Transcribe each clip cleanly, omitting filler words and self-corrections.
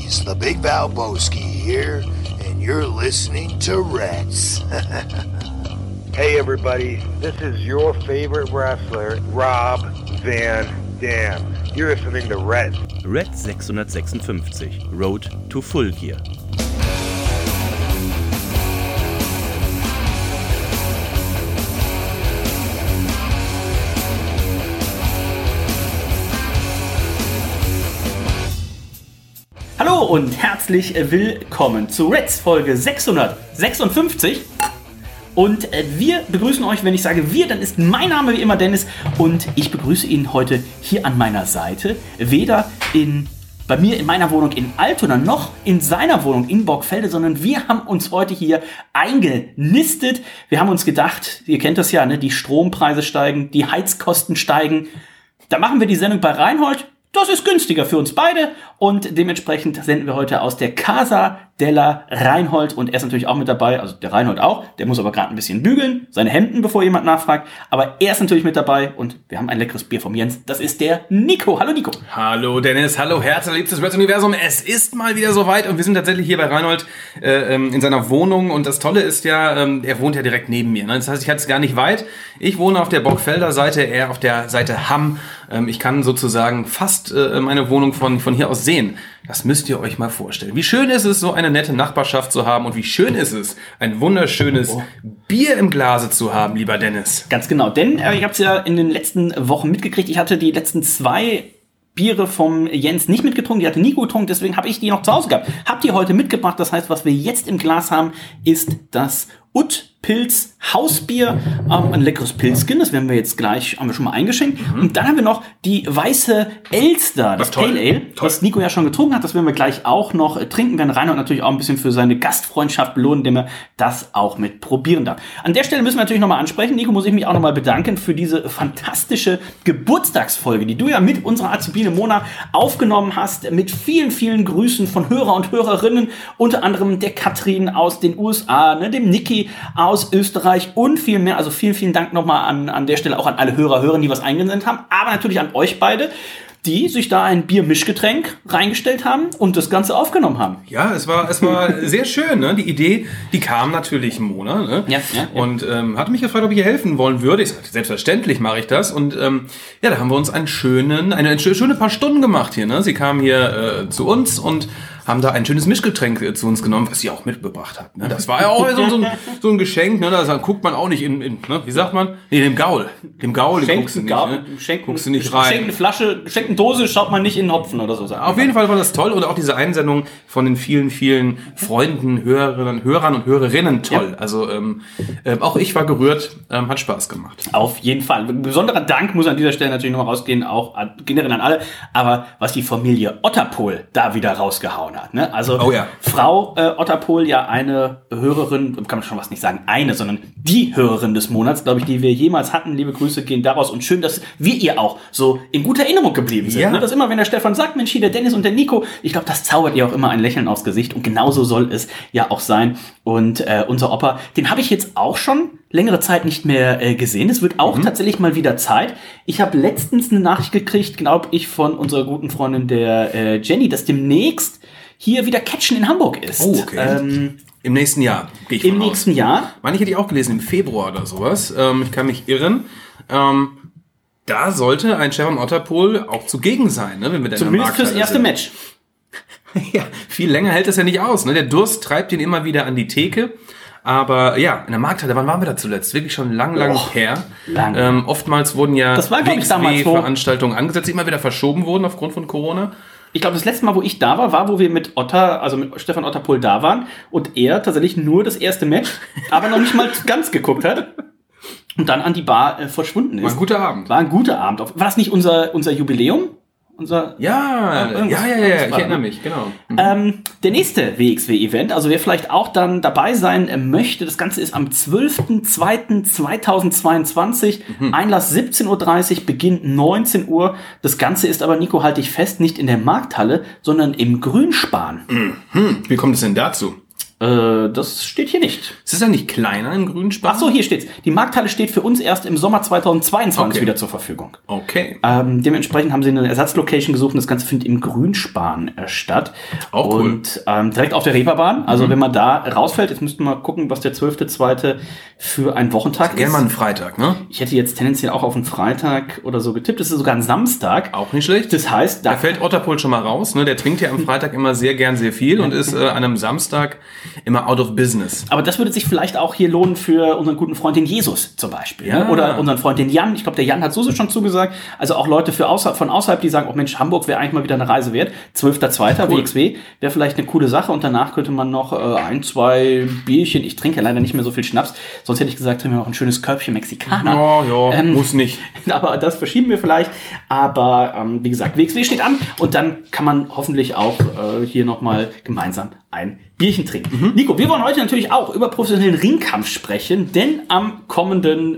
boys, the Big Valboski here, and you're listening to Reds. Hey everybody, this is your favorite wrestler, Rob Van Dam. You're listening to Reds. Red 656, Road to Full Gear. Hallo und herzlich willkommen zu Reds Folge 656. Und wir begrüßen euch, wenn ich sage wir, dann ist mein Name wie immer Dennis und ich begrüße ihn heute hier an meiner Seite. Weder bei mir in meiner Wohnung in Altona noch in seiner Wohnung in Borgfelde, sondern wir haben uns heute hier eingenistet. Wir haben uns gedacht, ihr kennt das ja, ne? Die Strompreise steigen, die Heizkosten steigen. Da machen wir die Sendung bei Reinhold. Das ist günstiger für uns beide und dementsprechend senden wir heute aus der Casa della Reinhold und er ist natürlich auch mit dabei, also der Reinhold auch, der muss aber gerade ein bisschen bügeln, seine Hemden, bevor jemand nachfragt, aber er ist natürlich mit dabei und wir haben ein leckeres Bier vom Jens, das ist der Nico. Hallo Nico. Hallo Dennis, hallo herzliebstes Reds Universum, es ist mal wieder soweit und wir sind tatsächlich hier bei Reinhold in seiner Wohnung und das Tolle ist ja, er wohnt ja direkt neben mir, ne? Das heißt, ich hatte es gar nicht weit, ich wohne auf der Borgfelder Seite, er auf der Seite Hamm, ich kann sozusagen fast meine Wohnung von hier aus sehen. Das müsst ihr euch mal vorstellen. Wie schön ist es, so eine nette Nachbarschaft zu haben und wie schön ist es, ein wunderschönes Bier im Glase zu haben, lieber Dennis. Ganz genau, denn ich habe es ja in den letzten Wochen mitgekriegt, ich hatte die letzten 2 Biere vom Jens nicht mitgetrunken, die hatte Nico getrunken, deswegen habe ich die noch zu Hause gehabt. Habt ihr heute mitgebracht, das heißt, was wir jetzt im Glas haben, ist das Ut-Pilz Hausbier, ein leckeres Pilzchen, das werden wir jetzt gleich, haben wir schon mal eingeschenkt. Und dann haben wir noch die weiße Elster, das Pale Ale, was Nico ja schon getrunken hat, das werden wir gleich auch noch trinken, werden Reinhold natürlich auch ein bisschen für seine Gastfreundschaft belohnen, indem er das auch mit probieren darf. An der Stelle müssen wir natürlich nochmal ansprechen, Nico, muss ich mich auch nochmal bedanken für diese fantastische Geburtstagsfolge, die du ja mit unserer Azubine Mona aufgenommen hast, mit vielen, vielen Grüßen von Hörer und Hörerinnen, unter anderem der Katrin aus den USA, ne, dem Niki aus Österreich und viel mehr. Also vielen, vielen Dank nochmal an der Stelle auch an alle Hörerinnen, die was eingesendet haben, aber natürlich an euch beide, die sich da ein Biermischgetränk reingestellt haben und das Ganze aufgenommen haben. Ja, es war sehr schön, ne? Die Idee, die kam natürlich Mona, ne? Ja. Und hatte mich gefragt, ob ich ihr helfen wollen würde. Ich sagte, selbstverständlich mache ich das. Und ja, da haben wir uns eine schöne paar Stunden gemacht hier, ne? Sie kam hier zu uns und haben da ein schönes Mischgetränk zu uns genommen, was sie auch mitgebracht hat. Ne? Das war ja auch so ein Geschenk. Ne? Da guckt man auch nicht in ne? Wie sagt man? Nee, dem Gaul. Dem Gaul guckst du nicht, ne? Guckst du nicht rein. Schenkt eine Flasche, schenkt eine Dose, schaut man nicht in den Hopfen oder so. Auf jeden Fall war das toll und auch diese Einsendung von den vielen, vielen Freunden, Hörern und Hörerinnen toll. Ja. Also auch ich war gerührt, hat Spaß gemacht. Auf jeden Fall. Ein besonderer Dank muss an dieser Stelle natürlich noch mal rausgehen, auch generell an alle. Aber was die Familie Otterpohl da wieder rausgehauen hat. Ne? Also Frau Otterpohl, ja eine Hörerin, kann man schon was nicht sagen, sondern die Hörerin des Monats, glaube ich, die wir jemals hatten. Liebe Grüße gehen daraus und schön, dass wir ihr auch so in guter Erinnerung geblieben sind. Ja. Ne? Dass immer, wenn der Stefan sagt, Mensch, hier der Dennis und der Nico, ich glaube, das zaubert ihr auch immer ein Lächeln aufs Gesicht und genauso soll es ja auch sein. Und unser Opa, den habe ich jetzt auch schon längere Zeit nicht mehr gesehen. Es wird auch tatsächlich mal wieder Zeit. Ich habe letztens eine Nachricht gekriegt, glaube ich, von unserer guten Freundin der Jenny, dass demnächst hier wieder Catchen in Hamburg ist. Oh, okay. Im nächsten Jahr, gehe ich von aus. Im nächsten Jahr? Meine ich, hätte ich auch gelesen, im Februar oder sowas. Ich kann mich irren. Da sollte ein Stefan Otterpohl auch zugegen sein, ne, wenn wir zumindest fürs erste Match. Ja, viel länger hält das ja nicht aus. Ne? Der Durst treibt ihn immer wieder an die Theke. Aber ja, in der Markthalle, wann waren wir da zuletzt? Wirklich schon lang her. Oftmals wurden ja WXW-Veranstaltungen angesetzt, die immer wieder verschoben wurden aufgrund von Corona. Ich glaube, das letzte Mal, wo ich da war, wo wir mit Stefan Otterpohl da waren und er tatsächlich nur das erste Match, aber noch nicht mal ganz geguckt hat und dann an die Bar verschwunden ist. War ein guter Abend. War das nicht unser Jubiläum? Ja, ich erinnere mich, genau. Der nächste WXW-Event, also wer vielleicht auch dann dabei sein möchte, das Ganze ist am 12.02.2022, Einlass 17.30 Uhr, Beginn 19 Uhr. Das Ganze ist aber, Nico, halte ich fest, nicht in der Markthalle, sondern im Grünspan. Wie kommt es denn dazu? Das steht hier nicht. Ist es ja nicht kleiner in Grünspan? Ach so, hier steht's. Die Markthalle steht für uns erst im Sommer 2022 wieder zur Verfügung. Okay. Dementsprechend haben sie eine Ersatzlocation gesucht und das Ganze findet im Grünspan statt. Auch cool. Und direkt auf der Reeperbahn. Also wenn man da rausfällt, jetzt müssten wir mal gucken, was der 12.2. für ein Wochentag ist. Gerne mal einen Freitag, ne? Ich hätte jetzt tendenziell auch auf einen Freitag oder so getippt. Das ist sogar ein Samstag. Auch nicht schlecht. Das heißt, da fällt Otterpohl schon mal raus. Ne? Der trinkt ja am Freitag immer sehr gern sehr viel und ist an einem Samstag immer out of business. Aber das würde sich vielleicht auch hier lohnen für unseren guten Freund den Jesus zum Beispiel. Ja. Ne? Oder unseren Freund den Jan. Ich glaube, der Jan hat so schon zugesagt. Also auch Leute von außerhalb, die sagen, oh Mensch, Hamburg wäre eigentlich mal wieder eine Reise wert. 12.2. Cool. WXW wäre vielleicht eine coole Sache. Und danach könnte man noch 1, 2 Bierchen. Ich trinke ja leider nicht mehr so viel Schnaps. Sonst hätte ich gesagt, trinken wir noch ein schönes Körbchen Mexikaner. Ja, muss nicht. Aber das verschieben wir vielleicht. Aber wie gesagt, WXW steht an. Und dann kann man hoffentlich auch hier nochmal gemeinsam ein Bierchen trinken. Nico, wir wollen heute natürlich auch über professionellen Ringkampf sprechen, denn am kommenden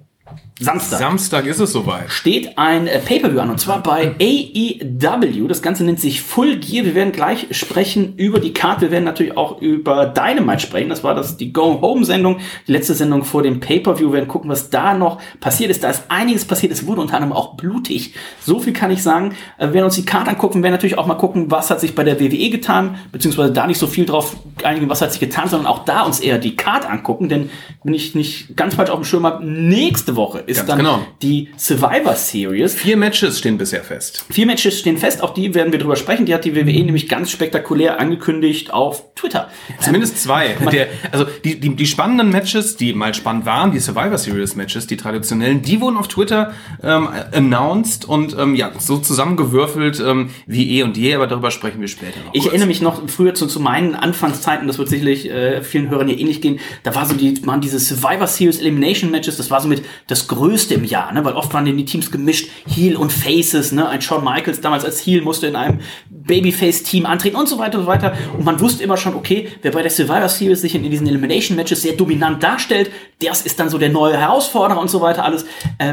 Samstag ist es soweit. Steht ein Pay-Per-View an, und zwar bei AEW. Das Ganze nennt sich Full Gear. Wir werden gleich sprechen über die Card. Wir werden natürlich auch über Dynamite sprechen. Das war die Go-Home-Sendung, die letzte Sendung vor dem Pay-Per-View. Wir werden gucken, was da noch passiert ist. Da ist einiges passiert. Es wurde unter anderem auch blutig. So viel kann ich sagen. Wir werden uns die Card angucken. Wir werden natürlich auch mal gucken, was hat sich bei der WWE getan, beziehungsweise da nicht so viel drauf einigen, was hat sich getan, sondern auch da uns eher die Card angucken. Denn wenn ich nicht ganz falsch auf dem Schirm habe, nächste Woche ist ganz dann genau die Survivor Series. 4 Matches stehen bisher fest. 4 Matches stehen fest, auch die werden wir drüber sprechen. Die hat die WWE nämlich ganz spektakulär angekündigt auf Twitter. Zumindest 2. Also die spannenden Matches, die mal spannend waren, die Survivor Series Matches, die traditionellen, die wurden auf Twitter announced und so zusammengewürfelt wie eh und je, aber darüber sprechen wir später noch. Ich erinnere mich noch früher zu meinen Anfangszeiten, das wird sicherlich vielen Hörern hier ähnlich gehen, da waren diese Survivor Series Elimination Matches, das war so mit das Größte im Jahr, ne? Weil oft waren die Teams gemischt, Heel und Faces, ne? Ein Shawn Michaels damals als Heel musste in einem Babyface-Team antreten und so weiter und so weiter. Und man wusste immer schon, okay, wer bei der Survivor Series sich in diesen Elimination Matches sehr dominant darstellt, das ist dann so der neue Herausforderer und so weiter alles.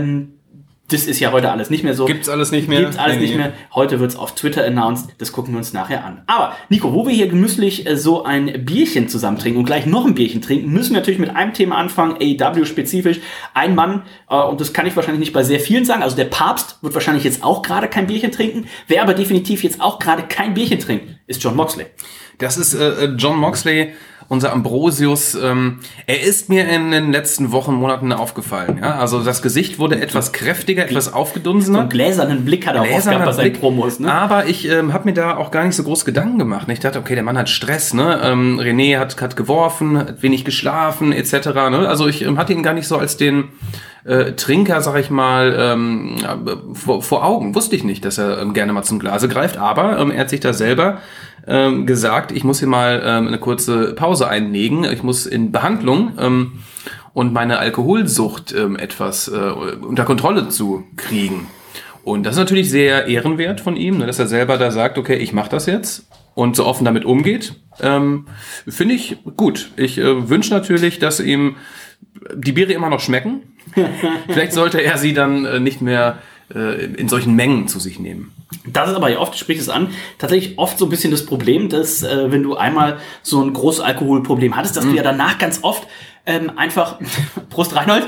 Das ist ja heute alles nicht mehr so. Gibt's alles nicht mehr? Gibt's alles nicht mehr. Heute wird's auf Twitter announced. Das gucken wir uns nachher an. Aber, Nico, wo wir hier gemütlich so ein Bierchen zusammen trinken und gleich noch ein Bierchen trinken, müssen wir natürlich mit einem Thema anfangen, AEW spezifisch. Ein Mann, und das kann ich wahrscheinlich nicht bei sehr vielen sagen, also der Papst wird wahrscheinlich jetzt auch gerade kein Bierchen trinken. Wer aber definitiv jetzt auch gerade kein Bierchen trinkt, ist Jon Moxley. Das ist Jon Moxley, unser Ambrosius. Er ist mir in den letzten Wochen, Monaten aufgefallen. Ja? Also das Gesicht wurde etwas kräftiger, etwas aufgedunsener. So einen gläsernen Blick hat er auch gehabt bei seinen Promos. Ne? Aber ich habe mir da auch gar nicht so groß Gedanken gemacht. Ich dachte, okay, der Mann hat Stress. Ne? René hat geworfen, hat wenig geschlafen etc. Ne? Also ich hatte ihn gar nicht so als den Trinker, sag ich mal, vor Augen. Wusste ich nicht, dass er gerne mal zum Glase greift. Aber er hat sich da selber gesagt, ich muss hier mal eine kurze Pause einlegen. Ich muss in Behandlung und meine Alkoholsucht etwas unter Kontrolle zu kriegen. Und das ist natürlich sehr ehrenwert von ihm, dass er selber da sagt, okay, ich mache das jetzt und so offen damit umgeht. Finde ich gut. Ich wünsche natürlich, dass ihm die Biere immer noch schmecken. Vielleicht sollte er sie dann nicht mehr in solchen Mengen zu sich nehmen. Das ist aber ja oft, du sprichst es an, tatsächlich oft so ein bisschen das Problem, dass wenn du einmal so ein großes Alkoholproblem hattest, dass du ja danach ganz oft einfach, Prost Reinhold.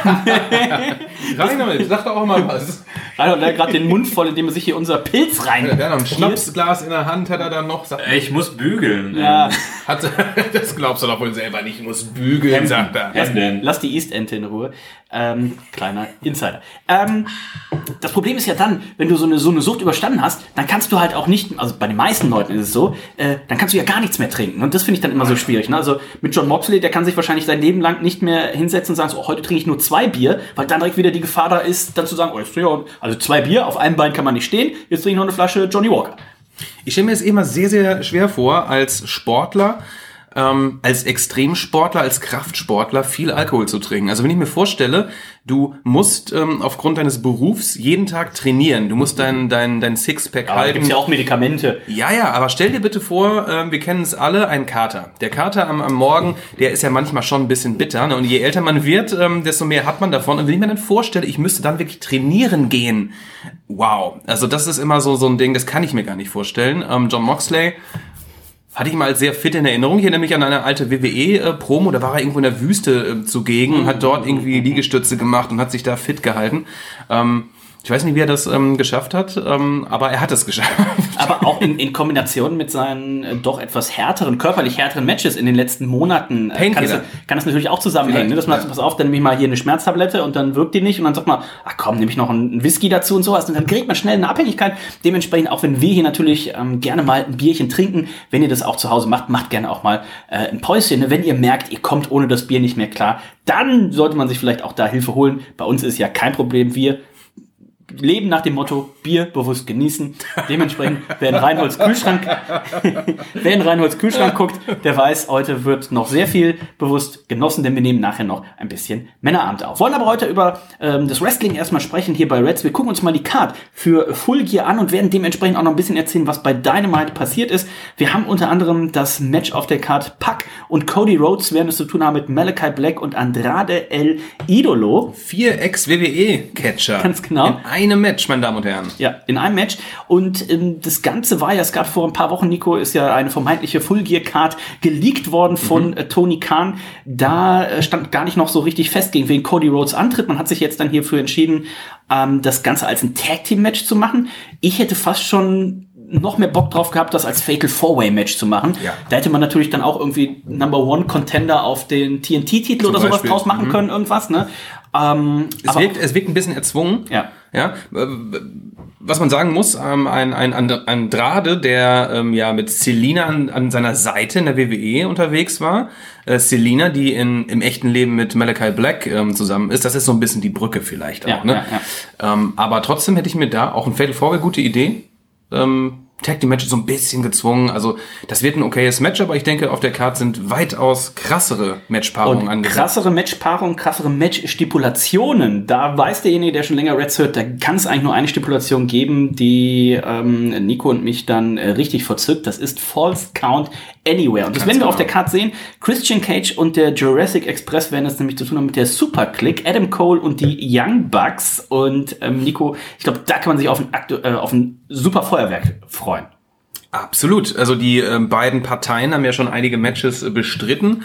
Reinhold, sag doch auch mal was. Reinhold hat gerade den Mund voll, indem er sich hier unser Pilz rein. Der hat noch ein Schnapsglas in der Hand, hat er dann noch. Ich muss bügeln. Ja. Das glaubst du doch wohl selber nicht, ich muss bügeln, sagt er. Lass die East-Ente in Ruhe. Kleiner Insider. Das Problem ist ja dann, wenn du so eine Sucht überstanden hast, dann kannst du halt auch nicht, also bei den meisten Leuten ist es so, dann kannst du ja gar nichts mehr trinken. Und das finde ich dann immer so schwierig. Ne? Also mit Jon Moxley, der kann sich wahrscheinlich sein Leben lang nicht mehr hinsetzen und sagen, so, heute trinke ich nur 2 Bier, weil dann direkt wieder die Gefahr da ist, dann zu sagen, oh, jetzt trinke ich also 2 Bier, auf einem Bein kann man nicht stehen, jetzt trinke ich noch eine Flasche Johnny Walker. Ich stelle mir es immer sehr, sehr schwer vor, als Sportler, als Extremsportler, als Kraftsportler viel Alkohol zu trinken. Also wenn ich mir vorstelle, du musst aufgrund deines Berufs jeden Tag trainieren, du musst dein Sixpack halten. Da gibt's ja auch Medikamente. Ja, aber stell dir bitte vor, wir kennen es alle, ein Kater. Der Kater am Morgen, der ist ja manchmal schon ein bisschen bitter. Ne? Und je älter man wird, desto mehr hat man davon. Und wenn ich mir dann vorstelle, ich müsste dann wirklich trainieren gehen, wow. Also das ist immer so ein Ding, das kann ich mir gar nicht vorstellen. Jon Moxley, hatte ich mal als sehr fit in Erinnerung. Hier nämlich an eine alte WWE-Promo, da war er irgendwo in der Wüste zugegen und hat dort irgendwie Liegestütze gemacht und hat sich da fit gehalten. Ich weiß nicht, wie er das geschafft hat, aber er hat es geschafft. Aber auch in Kombination mit seinen doch etwas körperlich härteren Matches in den letzten Monaten kann das natürlich auch zusammenhängen. Ne? Dass man sagt, pass auf, dann nehme ich mal hier eine Schmerztablette und dann wirkt die nicht und dann sagt man, ach komm, nehme ich noch einen Whisky dazu und sowas und dann kriegt man schnell eine Abhängigkeit. Dementsprechend, auch wenn wir hier natürlich gerne mal ein Bierchen trinken, wenn ihr das auch zu Hause macht gerne auch mal ein Päuschen. Ne? Wenn ihr merkt, ihr kommt ohne das Bier nicht mehr klar, dann sollte man sich vielleicht auch da Hilfe holen. Bei uns ist ja kein Problem, wir leben nach dem Motto, Bier bewusst genießen. Dementsprechend, wer in Reinholds Kühlschrank guckt, der weiß, heute wird noch sehr viel bewusst genossen, denn wir nehmen nachher noch ein bisschen Männerabend auf. Wollen aber heute über das Wrestling erstmal sprechen hier bei Reds. Wir gucken uns mal die Card für Full Gear an und werden dementsprechend auch noch ein bisschen erzählen, was bei Dynamite passiert ist. Wir haben unter anderem das Match auf der Card. Pac und Cody Rhodes werden es zu tun haben mit Malachi Black und Andrade El Idolo. 4 Ex-WWE-Catcher. Ganz genau. In einem Match, meine Damen und Herren. Ja, in einem Match. Und das Ganze war ja, es gab vor ein paar Wochen, Nico, ist ja eine vermeintliche Full-Gear-Card geleakt worden von Tony Khan. Da stand gar nicht noch so richtig fest, gegen wen Cody Rhodes antritt. Man hat sich jetzt dann hierfür entschieden, das Ganze als ein Tag-Team-Match zu machen. Ich hätte fast schon noch mehr Bock drauf gehabt, das als Fatal 4-Way-Match zu machen. Ja. Da hätte man natürlich dann auch irgendwie Number One Contender auf den TNT-Titel oder sowas draus machen können, irgendwas, ne? Es wirkt ein bisschen erzwungen. Ja. Was man sagen muss, ein Andrade, der mit Selina an seiner Seite in der WWE unterwegs war. Selina, die im echten Leben mit Malachi Black zusammen ist. Das ist so ein bisschen die Brücke vielleicht auch. Ne? Aber trotzdem hätte ich mir da auch ein Fatal 4-Way, gute Idee. Tag Team Match so ein bisschen gezwungen. Also das wird ein okayes Match, aber ich denke, auf der Card sind weitaus krassere Matchpaarungen angesagt. Krassere Matchpaarungen, krassere Matchstipulationen. Da weiß derjenige, der schon länger Reds hört, da kann es eigentlich nur eine Stipulation geben, die Nico und mich dann richtig verzückt. Das ist False Count Anywhere. Und das werden wir auf der Card sehen. Christian Cage und der Jurassic Express werden es nämlich zu tun haben mit der Super Click, Adam Cole und die Young Bucks. Und Nico, ich glaube, da kann man sich auf ein super Feuerwerk freuen. Absolut. Also die beiden Parteien haben ja schon einige Matches bestritten.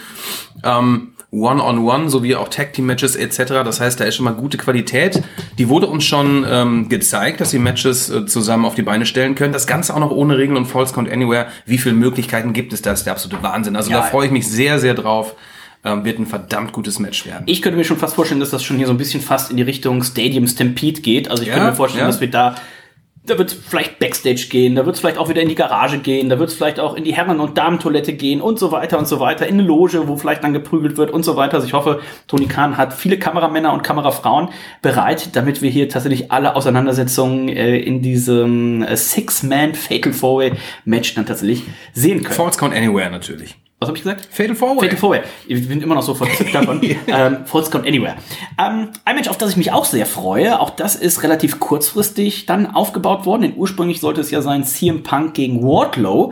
One-on-One sowie auch Tag-Team-Matches etc. Das heißt, da ist schon mal gute Qualität. Die wurde uns schon gezeigt, dass sie Matches zusammen auf die Beine stellen können. Das Ganze auch noch ohne Regeln und False Count Anywhere. Wie viele Möglichkeiten gibt es da? Das ist der absolute Wahnsinn. Also da freue ich mich sehr, sehr drauf. Wird ein verdammt gutes Match werden. Ich könnte mir schon fast vorstellen, dass das schon hier so ein bisschen fast in die Richtung Stadium Stampede geht. Also ich könnte mir vorstellen, dass wir da wird es vielleicht Backstage gehen, da wird es vielleicht auch wieder in die Garage gehen, da wird es vielleicht auch in die Herren- und Damentoilette gehen und so weiter, in eine Loge, wo vielleicht dann geprügelt wird und so weiter. Also ich hoffe, Tony Khan hat viele Kameramänner und Kamerafrauen bereit, damit wir hier tatsächlich alle Auseinandersetzungen in diesem Six-Man Fatal 4-Way-Match dann tatsächlich sehen können. False Count Anywhere natürlich. Was habe ich gesagt? Fatal 4-Way. Fatal 4-Way. Ich bin immer noch so verzückt davon. False Count Anywhere. Ein Match, auf das ich mich auch sehr freue. Auch das ist relativ kurzfristig dann aufgebaut worden. Denn ursprünglich sollte es ja sein CM Punk gegen Wardlow.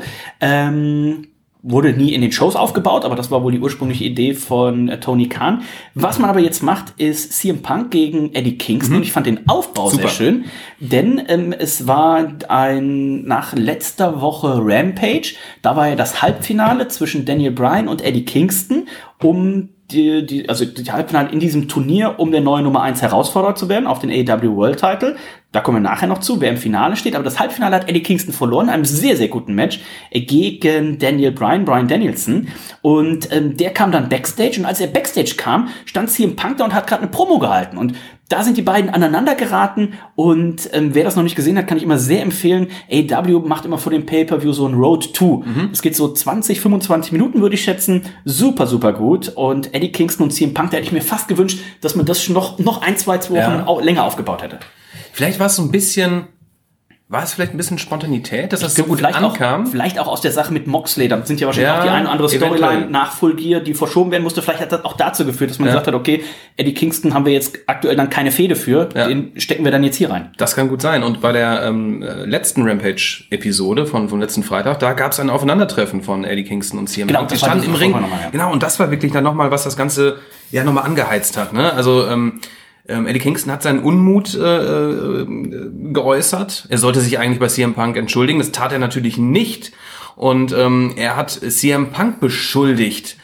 Wurde nie in den Shows aufgebaut, aber das war wohl die ursprüngliche Idee von Tony Khan. Was man aber jetzt macht, ist CM Punk gegen Eddie Kingston. Und ich fand den Aufbau sehr schön, denn es war nach letzter Woche Rampage, da war ja das Halbfinale zwischen Daniel Bryan und Eddie Kingston, um die Halbfinale in diesem Turnier, um der neue Nummer 1 Herausforderer zu werden auf den AEW World Title. Da kommen wir nachher noch zu, wer im Finale steht. Aber das Halbfinale hat Eddie Kingston verloren, in einem sehr, sehr guten Match gegen Bryan Danielson. Und der kam dann Backstage. Und als er Backstage kam, stand CM Punk da und hat gerade eine Promo gehalten. Und da sind die beiden aneinander geraten. Und wer das noch nicht gesehen hat, kann ich immer sehr empfehlen. AEW macht immer vor dem Pay-Per-View so ein Road 2. Es geht so 20, 25 Minuten, würde ich schätzen. Super, super gut. Und Eddie Kingston und CM Punk, da hätte ich mir fast gewünscht, dass man das noch 1, 2 Wochen länger aufgebaut hätte. Vielleicht war es ein bisschen Spontanität, dass das so gut ankam? Vielleicht auch aus der Sache mit Moxley. Da sind ja wahrscheinlich auch die eine oder andere Storyline nach Full Gear, die verschoben werden musste. Vielleicht hat das auch dazu geführt, dass man gesagt hat, okay, Eddie Kingston haben wir jetzt aktuell dann keine Fehde für. Den stecken wir dann jetzt hier rein. Das kann gut sein. Und bei der letzten Rampage-Episode vom letzten Freitag, da gab es ein Aufeinandertreffen von Eddie Kingston und CM Punk. Die standen im Ring. Genau, und das war wirklich dann nochmal, was das Ganze nochmal angeheizt hat. Ne? Also Eddie Kingston hat seinen Unmut geäußert. Er sollte sich eigentlich bei CM Punk entschuldigen. Das tat er natürlich nicht. und er hat CM Punk beschuldigt,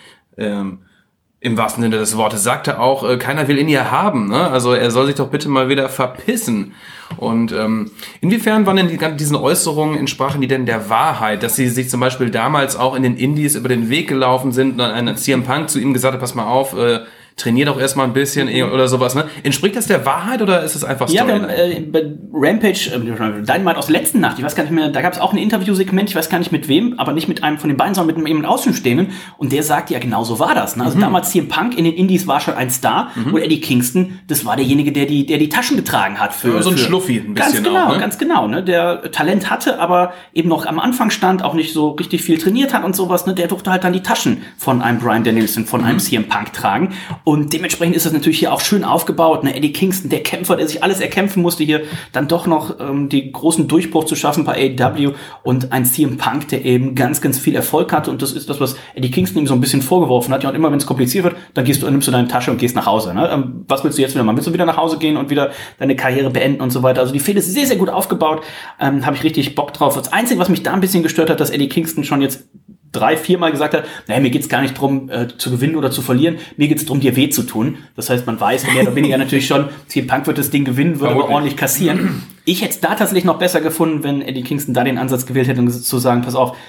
im wahrsten Sinne des Wortes, sagte auch, keiner will ihn hier haben, ne? Also er soll sich doch bitte mal wieder verpissen. Und inwiefern waren denn diese Äußerungen, entsprachen die denn der Wahrheit, dass sie sich zum Beispiel damals auch in den Indies über den Weg gelaufen sind und ein CM Punk zu ihm gesagt hat, pass mal auf, trainier doch erstmal ein bisschen oder sowas, ne? Entspricht das der Wahrheit oder ist es einfach Story? Ja, wir haben bei Rampage, Dynamite aus der letzten Nacht, ich weiß gar nicht mehr, da gab es auch ein Interviewsegment, ich weiß gar nicht mit wem, aber nicht mit einem von den beiden, sondern mit einem Außenstehenden, und der sagt, ja, genau so war das, ne? Also damals CM Punk in den Indies war schon ein Star, und Eddie Kingston, das war derjenige, der die Taschen getragen hat für... So ein Schluffi ein bisschen Ganz genau, ne? Der Talent hatte, aber eben noch am Anfang stand, auch nicht so richtig viel trainiert hat und sowas, ne? Der durfte halt dann die Taschen von einem Bryan Danielson, von einem CM Punk tragen. Und dementsprechend ist das natürlich hier auch schön aufgebaut. Ne? Eddie Kingston, der Kämpfer, der sich alles erkämpfen musste, hier dann doch noch den großen Durchbruch zu schaffen bei AEW, und ein CM Punk, der eben ganz, ganz viel Erfolg hatte. Und das ist das, was Eddie Kingston ihm so ein bisschen vorgeworfen hat. Ja, und immer wenn es kompliziert wird, dann nimmst du deine Tasche und gehst nach Hause. Ne? Was willst du jetzt wieder machen? Willst du wieder nach Hause gehen und wieder deine Karriere beenden und so weiter? Also die Fehde ist sehr, sehr gut aufgebaut. Habe ich richtig Bock drauf. Das Einzige, was mich da ein bisschen gestört hat, dass Eddie Kingston schon jetzt 3-4 Mal gesagt hat, naja, mir geht's gar nicht drum, zu gewinnen oder zu verlieren, mir geht's drum, dir weh zu tun. Das heißt, man weiß mehr oder weniger natürlich schon, CM Punk wird das Ding gewinnen, wird aber ordentlich kassieren. Ich hätte es da tatsächlich noch besser gefunden, wenn Eddie Kingston da den Ansatz gewählt hätte, um zu sagen, pass auf,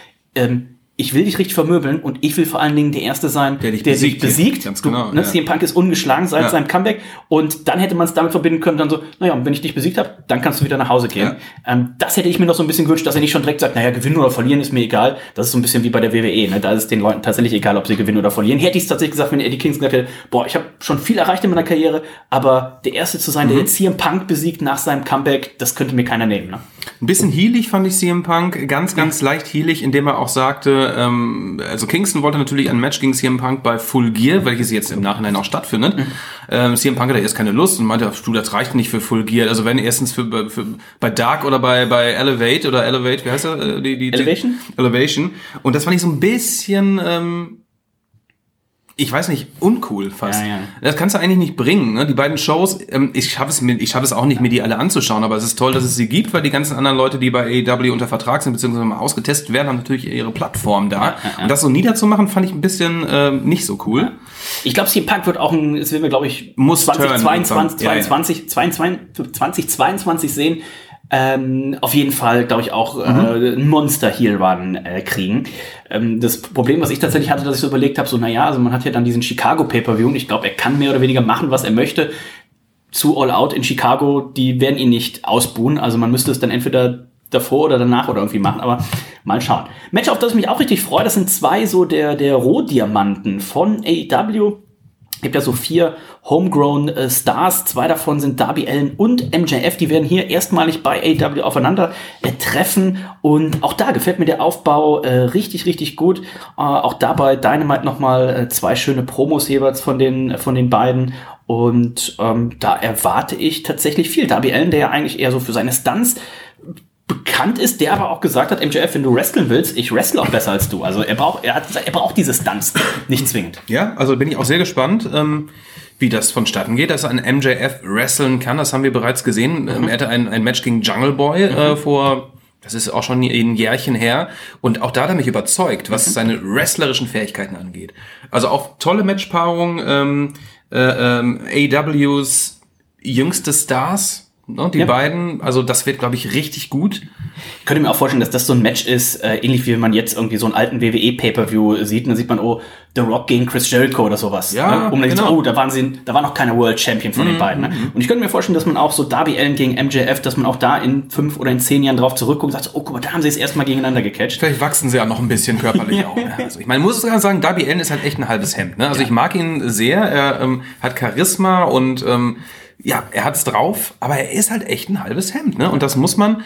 ich will dich richtig vermöbeln und ich will vor allen Dingen der Erste sein, der dich besiegt. Ganz genau, ja. CM Punk ist ungeschlagen seit seinem Comeback, und dann hätte man es damit verbinden können, dann so, naja, und wenn ich dich besiegt habe, dann kannst du wieder nach Hause gehen. Ja. Das hätte ich mir noch so ein bisschen gewünscht, dass er nicht schon direkt sagt, naja, gewinnen oder verlieren ist mir egal. Das ist so ein bisschen wie bei der WWE, ne? Da ist es den Leuten tatsächlich egal, ob sie gewinnen oder verlieren. Hätte ich es tatsächlich gesagt, wenn Eddie Kingston gesagt hätte, boah, ich habe schon viel erreicht in meiner Karriere, aber der Erste zu sein, der jetzt CM Punk besiegt nach seinem Comeback, das könnte mir keiner nehmen. Ne? Ein bisschen heelig fand ich CM Punk, ganz leicht heelig, indem er auch sagte, also Kingston wollte natürlich ein Match gegen CM Punk bei Full Gear, welches jetzt im Nachhinein auch stattfindet. CM Punk hatte erst keine Lust und meinte, du, das reicht nicht für Full Gear. Also wenn erstens bei Dark oder bei Elevate, wie heißt er? Elevation? Elevation. Und das fand ich so ein bisschen... ich weiß nicht, uncool fast. Ja. Das kannst du eigentlich nicht bringen. Ne? Die beiden Shows, ich schaffe es auch nicht, mir die alle anzuschauen, aber es ist toll, dass es sie gibt, weil die ganzen anderen Leute, die bei AEW unter Vertrag sind, beziehungsweise mal ausgetestet werden, haben natürlich ihre Plattform da. Ja. Und das so niederzumachen, fand ich ein bisschen nicht so cool. Ja. Ich glaube, CM Punk wird auch es werden wir, glaube ich, 2022 sehen. Auf jeden Fall, glaube ich, auch ein Monster-Heel-Run kriegen. Das Problem, was ich tatsächlich hatte, dass ich so überlegt habe, so naja, also man hat ja dann diesen Chicago-Pay-Per-View und ich glaube, er kann mehr oder weniger machen, was er möchte. Zu All Out in Chicago, die werden ihn nicht ausbuhen. Also man müsste es dann entweder davor oder danach oder irgendwie machen, aber mal schauen. Match, auf das ich mich auch richtig freue, das sind 2 so der Rohdiamanten von AEW. Es gibt ja so 4 Homegrown Stars, 2 davon sind Darby Allin und MJF, die werden hier erstmalig bei AEW aufeinander treffen, und auch da gefällt mir der Aufbau richtig, richtig gut. Auch dabei Dynamite nochmal 2 schöne Promos jeweils von den beiden, und da erwarte ich tatsächlich viel. Darby Allin, der ja eigentlich eher so für seine Stunts bekannt ist, der aber auch gesagt hat, MJF, wenn du wrestlen willst, ich wrestle auch besser als du. Also er braucht diese Stunts nicht zwingend. Ja, also bin ich auch sehr gespannt, wie das vonstatten geht, dass ein MJF wresteln kann. Das haben wir bereits gesehen. Er hatte ein Match gegen Jungle Boy das ist auch schon ein Jährchen her. Und auch da hat er mich überzeugt, was seine wrestlerischen Fähigkeiten angeht. Also auch tolle Matchpaarung. AEWs jüngste Stars, die beiden, also das wird, glaube ich, richtig gut. Ich könnte mir auch vorstellen, dass das so ein Match ist, ähnlich wie wenn man jetzt irgendwie so einen alten WWE-Pay-Per-View sieht, und dann sieht man, oh, The Rock gegen Chris Jericho oder sowas. Ja, ne? Genau. Da war noch keiner World Champion von den beiden. Ne? Und ich könnte mir vorstellen, dass man auch so Darby Allin gegen MJF, dass man auch da in 5 oder in 10 Jahren drauf zurückguckt und sagt, oh, guck mal, da haben sie es erstmal gegeneinander gecatcht. Vielleicht wachsen sie ja noch ein bisschen körperlich auch. Also ich meine, muss sogar sagen, Darby Allin ist halt echt ein halbes Hemd. Ne? Also ich mag ihn sehr, er hat Charisma und ja, er hat's drauf, aber er ist halt echt ein halbes Hemd, ne? Und das muss man,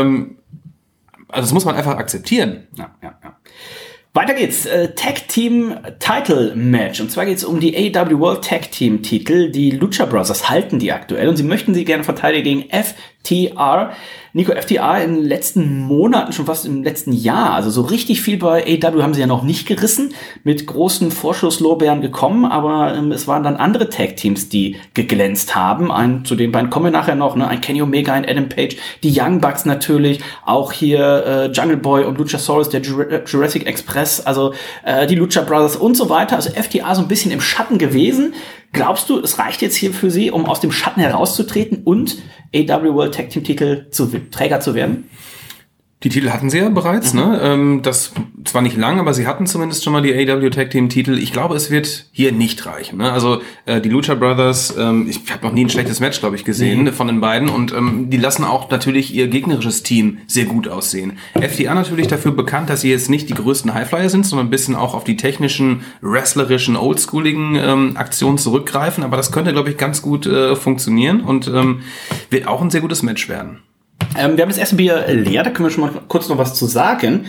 einfach akzeptieren. Ja. Weiter geht's. Tag Team Title Match. Und zwar geht's um die AEW World Tag Team Titel. Die Lucha Brothers halten die aktuell und sie möchten sie gerne verteidigen gegen FTR. Nico, FTR in den letzten Monaten, schon fast im letzten Jahr, also so richtig viel bei AEW haben sie ja noch nicht gerissen, mit großen Vorschusslorbeeren gekommen, aber es waren dann andere Tag-Teams, die geglänzt haben. Zu den beiden kommen wir nachher noch, ne? Ein Kenny Omega, ein Adam Page, die Young Bucks natürlich, auch hier Jungle Boy und Luchasaurus, der Jurassic Express, also die Lucha Brothers und so weiter. Also FTR so ein bisschen im Schatten gewesen. Glaubst du, es reicht jetzt hier für sie, um aus dem Schatten herauszutreten und AEW World Tag Team Titel Träger zu werden? Die Titel hatten sie ja bereits, ne? Das zwar nicht lang, aber sie hatten zumindest schon mal die AEW Tag Team Titel. Ich glaube, es wird hier nicht reichen, ne? Also die Lucha Brothers, ich habe noch nie ein schlechtes Match, glaube ich, gesehen von den beiden und die lassen auch natürlich ihr gegnerisches Team sehr gut aussehen. FTR natürlich dafür bekannt, dass sie jetzt nicht die größten Highflyer sind, sondern ein bisschen auch auf die technischen, wrestlerischen, oldschooligen Aktionen zurückgreifen, aber das könnte, glaube ich, ganz gut funktionieren und wird auch ein sehr gutes Match werden. Wir haben das erste Bier leer, da können wir schon mal kurz noch was zu sagen.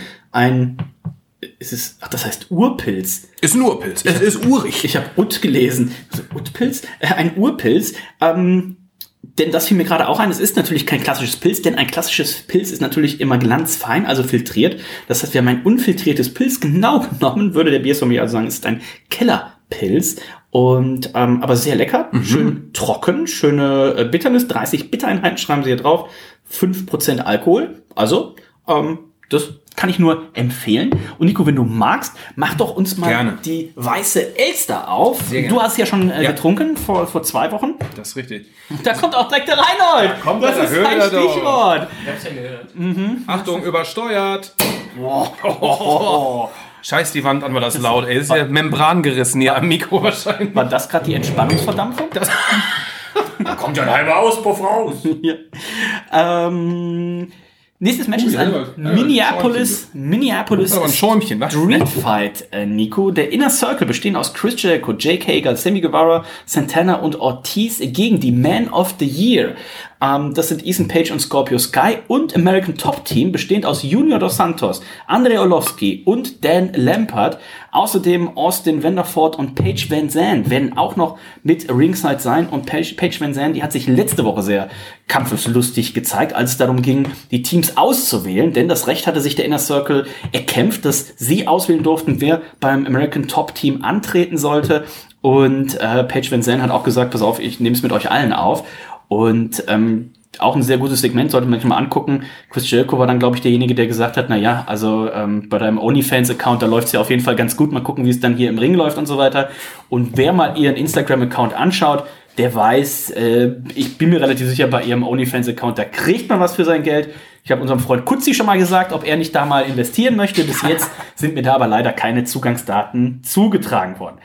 Das heißt Urpilz. Ist ein Urpilz. Es ist urig. Ich habe Ut gelesen. Also Utpilz? Ein Urpilz. Denn das fiel mir gerade auch ein, es ist natürlich kein klassisches Pilz, denn ein klassisches Pilz ist natürlich immer glanzfein, also filtriert. Das heißt, wir haben ein unfiltriertes Pilz genau genommen, würde der Biersommelier also sagen, es ist ein Kellerpilz. Und aber sehr lecker, schön trocken, schöne Bitternis, 30 Bittereinheiten schreiben sie hier drauf, 5% Alkohol, also das kann ich nur empfehlen. Und Nico, wenn du magst, mach doch uns mal die weiße Elster auf. Du hast ja schon getrunken vor 2 Wochen. Das ist richtig. Da kommt auch direkt der Reinhold. Ja, komm, das ist ein Stichwort. Ich hab's ja gehört. Achtung, übersteuert. Scheiß die Wand an, war das laut. Ey, ist ja Membran gerissen hier am Mikro wahrscheinlich. War das gerade die Entspannungsverdampfung? Da kommt ja ein halber Auspuff raus. Ja. Nächstes Match ist ein Minneapolis Street Fight, Nico. Der Inner Circle bestehen aus Chris Jericho, Jake Hager, Sammy Guevara, Santana und Ortiz gegen die Man of the Year. Das sind Ethan Page und Scorpio Sky und American Top Team, bestehend aus Junior Dos Santos, Andrei Orlovsky und Dan Lampert. Außerdem Austin Vanderford und Paige Van Zandt werden auch noch mit Ringside sein. Und Paige Van Zandt, die hat sich letzte Woche sehr kampfeslustig gezeigt, als es darum ging, die Teams auszuwählen. Denn das Recht hatte sich der Inner Circle erkämpft, dass sie auswählen durften, wer beim American Top Team antreten sollte. Und Paige Van Zandt hat auch gesagt, pass auf, ich nehme es mit euch allen auf. Und auch ein sehr gutes Segment, sollte man sich mal angucken. Chris Jericho war dann, glaube ich, derjenige, der gesagt hat, naja, also bei deinem OnlyFans-Account, da läuft's ja auf jeden Fall ganz gut. Mal gucken, wie es dann hier im Ring läuft und so weiter. Und wer mal ihren Instagram-Account anschaut, der weiß, ich bin mir relativ sicher, bei ihrem OnlyFans-Account, da kriegt man was für sein Geld. Ich habe unserem Freund Kutzi schon mal gesagt, ob er nicht da mal investieren möchte. Bis jetzt sind mir da aber leider keine Zugangsdaten zugetragen worden.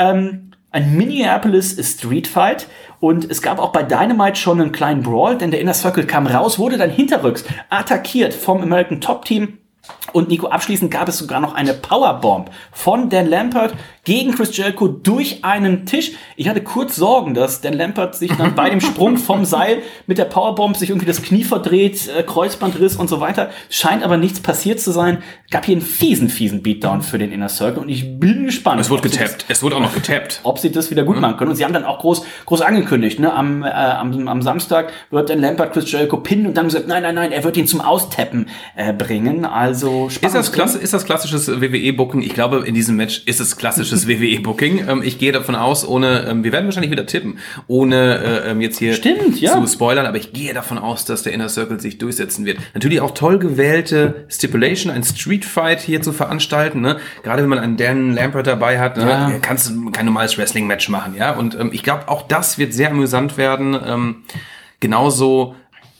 Ein Minneapolis Street Fight und es gab auch bei Dynamite schon einen kleinen Brawl, denn der Inner Circle kam raus, wurde dann hinterrücks attackiert vom American Top Team. Und Nico, abschließend gab es sogar noch eine Powerbomb von Dan Lampert gegen Chris Jericho durch einen Tisch. Ich hatte kurz Sorgen, dass Dan Lampert sich dann bei dem Sprung vom Seil mit der Powerbomb sich irgendwie das Knie verdreht, Kreuzbandriss und so weiter. Scheint aber nichts passiert zu sein. Gab hier einen fiesen Beatdown für den Inner Circle und ich bin gespannt. Es wurde getappt. Es wurde auch noch getappt. Ob sie das wieder gut machen können. Und sie haben dann auch groß angekündigt, ne? Am Samstag wird Dan Lampert Chris Jericho pinnen und dann gesagt, nein, er wird ihn zum Austappen bringen. Also Ist das klassisches WWE-Booking? Ich glaube, in diesem Match ist es klassisches WWE-Booking. Ich gehe davon aus, wir werden wahrscheinlich wieder tippen, ohne jetzt hier zu spoilern, aber ich gehe davon aus, dass der Inner Circle sich durchsetzen wird. Natürlich auch toll gewählte Stipulation, ein Street Fight hier zu veranstalten, ne? Gerade wenn man einen Dan Lampert dabei hat, ne? Kannst du kein normales Wrestling-Match machen, ja? Und ich glaube, auch das wird sehr amüsant werden. Genauso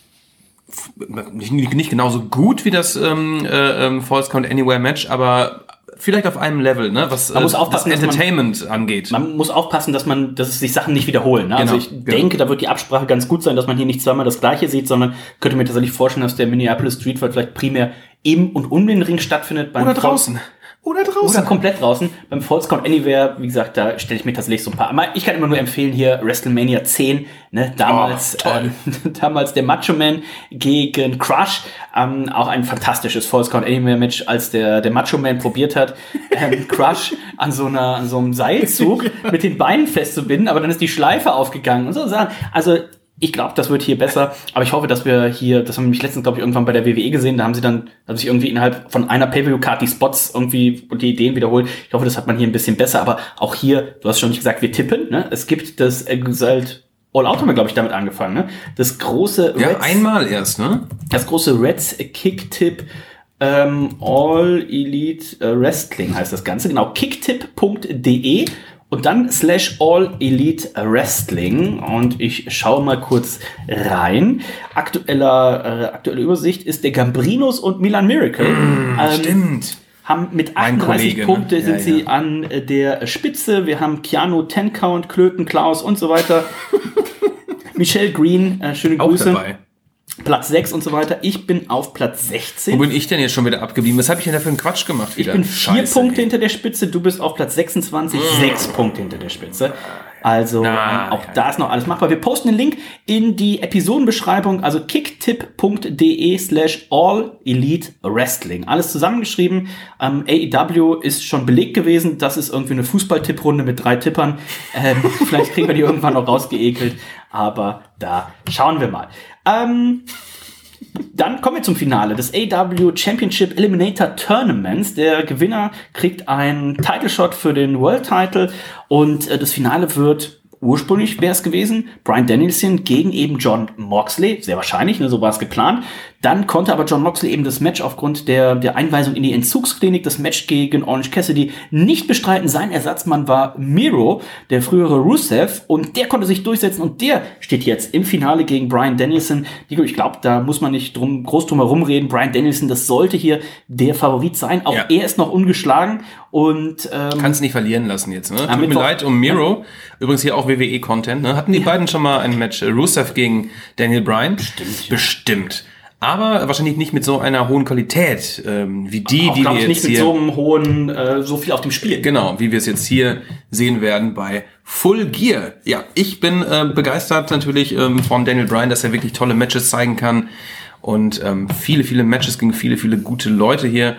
nicht genauso gut wie das Falls Count Anywhere Match, aber vielleicht auf einem Level, ne, was das Entertainment angeht. Man muss aufpassen, dass sich Sachen nicht wiederholen. Ne? Genau, also ich denke, da wird die Absprache ganz gut sein, dass man hier nicht zweimal das Gleiche sieht, sondern könnte mir tatsächlich vorstellen, dass der Minneapolis Street Fight vielleicht primär im und um den Ring stattfindet. Oder draußen. Oder komplett draußen. Beim Falls Count Anywhere, wie gesagt, da stelle ich mir tatsächlich so ein paar. Aber ich kann immer nur empfehlen, hier WrestleMania 10, ne, damals der Macho Man gegen Crush. Auch ein fantastisches Falls Count Anywhere Match, als der Macho Man probiert hat, Crush an so einem Seilzug mit den Beinen festzubinden, aber dann ist die Schleife aufgegangen und so Sachen. Also, Ich glaube, das wird hier besser, aber ich hoffe, dass wir hier, das haben wir nämlich letztens, glaube ich, irgendwann bei der WWE gesehen, da haben sie dann, sich irgendwie innerhalb von einer Pay-Per-View-Card die Spots irgendwie und die Ideen wiederholt. Ich hoffe, das hat man hier ein bisschen besser, aber auch hier, du hast schon nicht gesagt, wir tippen, ne? Es gibt das halt All Out haben wir, glaube ich, damit angefangen, ne? Das große Ja, Reds, einmal erst, ne? das große Reds Kick-Tipp All Elite Wrestling heißt das Ganze, genau, kicktip.de und dann /All Elite Wrestling und ich schaue mal kurz rein. Aktuelle Übersicht ist der Gambrinos und Milan Miracle. Stimmt. Haben mit Mein 38 Kollege, Punkte ne? sind Ja, sie ja. an der Spitze. Wir haben Keanu Tencount, Klöten, Klaus und so weiter. Michelle Green, schöne Auch Grüße. dabei. Platz 6 und so weiter. Ich bin auf Platz 16. Wo bin ich denn jetzt schon wieder abgeblieben? Was habe ich denn da für einen Quatsch gemacht wieder? Ich bin 4 Scheiße, Punkte ey. hinter der Spitze, du bist auf Platz 26, 6 Punkte hinter der Spitze. Also auch da ist noch alles machbar. Wir posten den Link in die Episodenbeschreibung, also kicktip.de /All Elite Wrestling. Alles zusammengeschrieben. AEW ist schon belegt gewesen. Das ist irgendwie eine Fußball-Tipprunde mit 3 Tippern. Vielleicht kriegen wir die irgendwann noch rausgeekelt. Aber da schauen wir mal. Dann kommen wir zum Finale des AEW Championship Eliminator Tournaments. Der Gewinner kriegt einen Title Shot für den World Title und das Finale wird, ursprünglich wäre es gewesen, Bryan Danielson gegen eben Jon Moxley, sehr wahrscheinlich, ne, so war es geplant. Dann konnte aber Jon Moxley eben das Match aufgrund der Einweisung in die Entzugsklinik, das Match gegen Orange Cassidy, nicht bestreiten. Sein Ersatzmann war Miro, der frühere Rusev, und der konnte sich durchsetzen und der steht jetzt im Finale gegen Bryan Danielson. Ich glaube, da muss man nicht groß drum herum reden. Bryan Danielson, das sollte hier der Favorit sein. Auch er ist noch ungeschlagen und Kannst nicht verlieren lassen jetzt, ne? Tut mir Mittwoch- leid um Miro. Übrigens hier auch WWE-Content, ne? Hatten die beiden schon mal ein Match? Rusev gegen Daniel Bryan? Bestimmt. Aber wahrscheinlich nicht mit so einer hohen Qualität, wie die auch, wir glaube ich, jetzt nicht mit hier... so einem hohen, so viel auf dem Spiel. Genau, wie wir es jetzt hier sehen werden bei Full Gear. Ja, ich bin begeistert natürlich von Daniel Bryan, dass er wirklich tolle Matches zeigen kann und viele Matches gegen viele gute Leute hier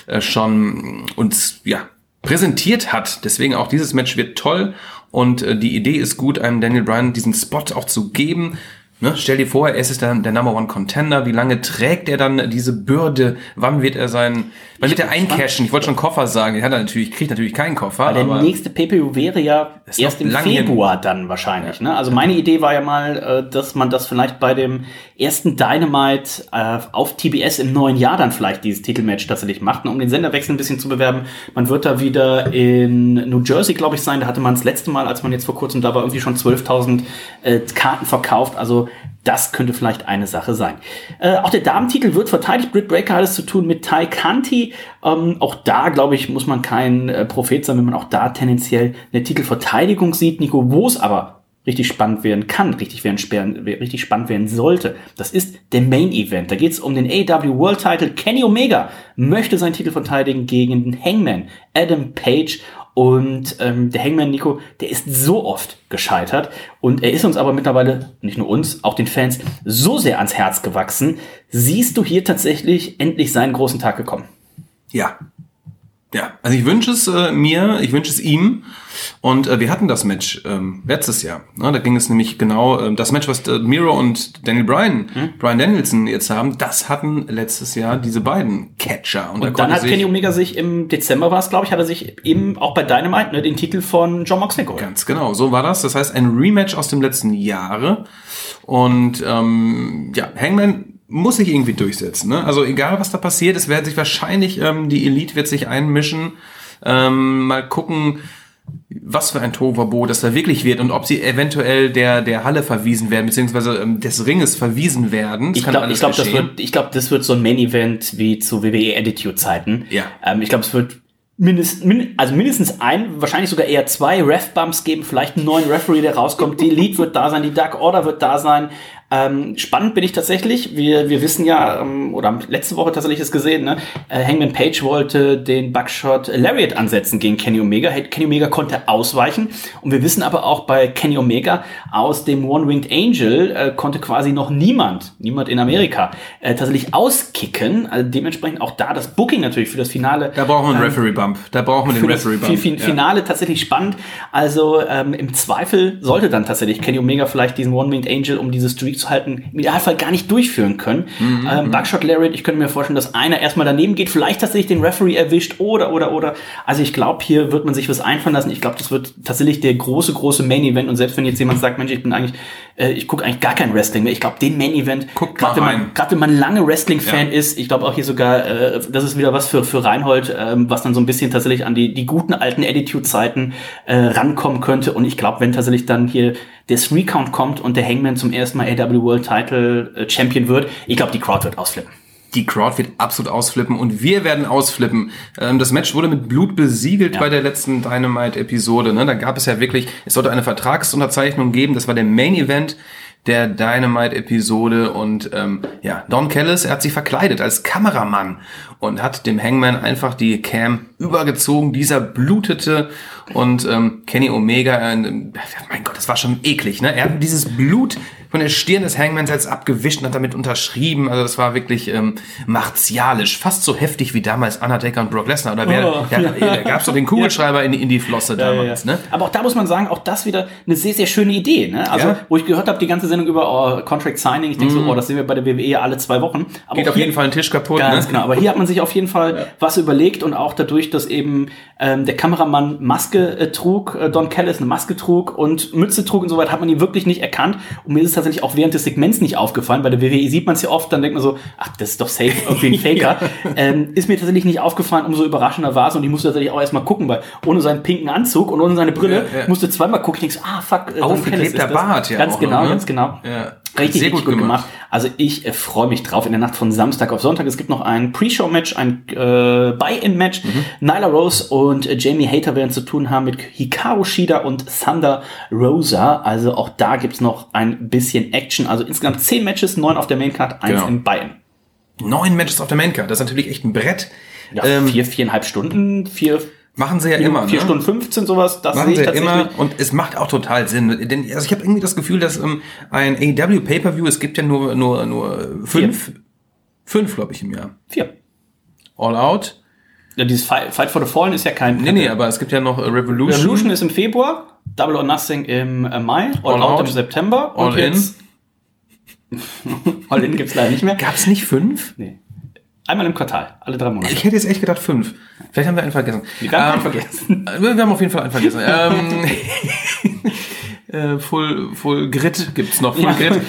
schon uns präsentiert hat. Deswegen auch dieses Match wird toll und die Idee ist gut, einem Daniel Bryan diesen Spot auch zu geben. Ne, stell dir vor, er ist dann der Number One Contender. Wie lange trägt er dann diese Bürde? Wann wird er eincashen? Ich wollte schon Koffer sagen. Kriegt natürlich keinen Koffer. Der aber nächste Pay-Per-View wäre ja ist erst noch im lang Februar dann wahrscheinlich. Ne? Also meine Idee war ja mal, dass man das vielleicht bei dem ersten Dynamite auf TBS im neuen Jahr dann vielleicht dieses Titelmatch tatsächlich macht, um den Senderwechsel ein bisschen zu bewerben. Man wird da wieder in New Jersey, glaube ich, sein. Da hatte man das letzte Mal, als man jetzt vor kurzem da war, irgendwie schon 12.000 Karten verkauft. Also das könnte vielleicht eine Sache sein. Auch der Damentitel wird verteidigt. Britt Baker hat es zu tun mit Ty Conti. Auch da, glaube ich, muss man kein Prophet sein, wenn man auch da tendenziell eine Titelverteidigung sieht. Nico, wo es aber richtig spannend werden kann, richtig spannend werden sollte, das ist der Main Event. Da geht es um den AEW World Title. Kenny Omega möchte seinen Titel verteidigen gegen den Hangman Adam Page. Und der Hangman, Nico, der ist so oft gescheitert. Und er ist uns aber mittlerweile, nicht nur uns, auch den Fans, so sehr ans Herz gewachsen. Siehst du hier tatsächlich endlich seinen großen Tag gekommen? Ja, also ich wünsche es mir, ich wünsche es ihm. Und wir hatten das Match letztes Jahr. Ne? Da ging es nämlich genau, das Match, was Miro und Daniel Bryan Danielson jetzt haben, das hatten letztes Jahr diese beiden Catcher. Und dann hat Kenny Omega sich im Dezember, war es, glaube ich, hat er sich eben auch bei Dynamite den Titel von Jon Moxley geholt. Ganz genau, so war das. Das heißt, ein Rematch aus dem letzten Jahre. Und Hangman muss sich irgendwie durchsetzen. Ne? Also egal, was da passiert, es wird sich wahrscheinlich, die Elite wird sich einmischen. Mal gucken, was für ein Tohuwabohu das da wirklich wird und ob sie eventuell der Halle verwiesen werden, beziehungsweise des Ringes verwiesen werden. Ich glaube, das wird so ein Main-Event wie zu WWE Attitude-Zeiten. Ja. Ich glaube, es wird mindestens ein, wahrscheinlich sogar eher 2 Ref-Bumps geben, vielleicht einen neuen Referee, der rauskommt. Die Elite wird da sein, die Dark Order wird da sein. Spannend bin ich tatsächlich. Wir wissen ja, oder haben letzte Woche tatsächlich das gesehen, ne? Hangman Page wollte den Buckshot Lariat ansetzen gegen Kenny Omega. Kenny Omega konnte ausweichen. Und wir wissen aber auch bei Kenny Omega, aus dem One-Winged Angel konnte quasi noch niemand in Amerika tatsächlich auskicken. Also dementsprechend auch da das Booking natürlich für das Finale. Da brauchen wir einen Referee-Bump. Finale tatsächlich spannend. Also im Zweifel sollte dann tatsächlich Kenny Omega vielleicht diesen One-Winged Angel, um diese Streak zu halten, im Idealfall gar nicht durchführen können. Buckshot Lariat, ich könnte mir vorstellen, dass einer erstmal daneben geht, vielleicht tatsächlich den Referee erwischt oder. Also ich glaube, hier wird man sich was einfallen lassen. Ich glaube, das wird tatsächlich der große Main-Event. Und selbst wenn jetzt jemand sagt, Mensch, ich gucke eigentlich gar kein Wrestling mehr. Ich glaube, den Main-Event, gerade wenn man lange Wrestling-Fan ist, ich glaube auch hier sogar, das ist wieder was für Reinhold, was dann so ein bisschen tatsächlich an die guten alten Attitude-Zeiten rankommen könnte. Und ich glaube, wenn tatsächlich dann hier der 3-Count kommt und der Hangman zum ersten Mal AW World Title Champion wird, ich glaube, die Crowd wird ausflippen. Die Crowd wird absolut ausflippen und wir werden ausflippen. Das Match wurde mit Blut besiegelt bei der letzten Dynamite-Episode. Ne? Da gab es ja wirklich, es sollte eine Vertragsunterzeichnung geben. Das war der Main-Event der Dynamite-Episode und Don Callis, er hat sich verkleidet als Kameramann und hat dem Hangman einfach die Cam übergezogen. Dieser blutete und Kenny Omega, mein Gott, das war schon eklig, ne? Er hat dieses Blut von der Stirn des Hangmans jetzt abgewischt und hat damit unterschrieben. Also das war wirklich martialisch, fast so heftig wie damals Undertaker und Brock Lesnar. Oder da gab es doch den Kugelschreiber in die Flosse damals. Ne? Aber auch da muss man sagen, auch das wieder eine sehr, sehr schöne Idee. Ne? Also wo ich gehört habe, die ganze Sendung über Contract Signing, ich denke so, das sehen wir bei der WWE alle 2 Wochen. Aber geht auf jeden Fall ein Tisch kaputt. Ganz ne? genau, aber hier hat man sich auf jeden Fall was überlegt und auch dadurch, dass eben der Kameramann Maske trug, Don Callis eine Maske trug und Mütze trug und so weiter, hat man ihn wirklich nicht erkannt. Und mir ist es tatsächlich auch während des Segments nicht aufgefallen. Bei der WWE sieht man es ja oft, dann denkt man so, ach, das ist doch safe irgendwie ein Faker. Ist mir tatsächlich nicht aufgefallen, umso überraschender war es und ich musste tatsächlich auch erstmal gucken, weil ohne seinen pinken Anzug und ohne seine Brille musste zweimal gucken. Ich denke so, fuck. Aufgeklebter Bart, ja. Ganz genau. Ja. Richtig gut gemacht. Also ich freue mich drauf in der Nacht von Samstag auf Sonntag. Es gibt noch ein Pre-Show-Match, ein Buy-In-Match. Nyla Rose und Jamie Hayter werden zu tun haben mit Hikaru Shida und Thunder Rosa. Also auch da gibt's noch ein bisschen Action. Also insgesamt 10 Matches, 9 auf der Maincard, 1 im Buy-In. 9 Matches auf der Maincard, das ist natürlich echt ein Brett. Ja, 4,5 Stunden, machen sie ja immer. 4 Stunden 15, sowas, das machen sehe ich sie ja tatsächlich. immer und es macht auch total Sinn. Denn also ich habe irgendwie das Gefühl, dass ein AEW Pay-Per-View, es gibt ja nur 5, glaube ich, im Jahr. 4. All Out. Ja, dieses Fight for the Fallen ist ja kein... Nee, aber es gibt ja noch Revolution. Revolution ist im Februar, Double or Nothing im Mai, All Out im September. All und In. All In gibt's leider nicht mehr. Gab's nicht 5? Nee. Einmal im Quartal, alle 3 Monate. Ich hätte jetzt echt gedacht 5. Vielleicht haben wir einen vergessen. Wir haben einen vergessen. Wir haben auf jeden Fall einen vergessen. Full Grid gibt's noch. Full Grid.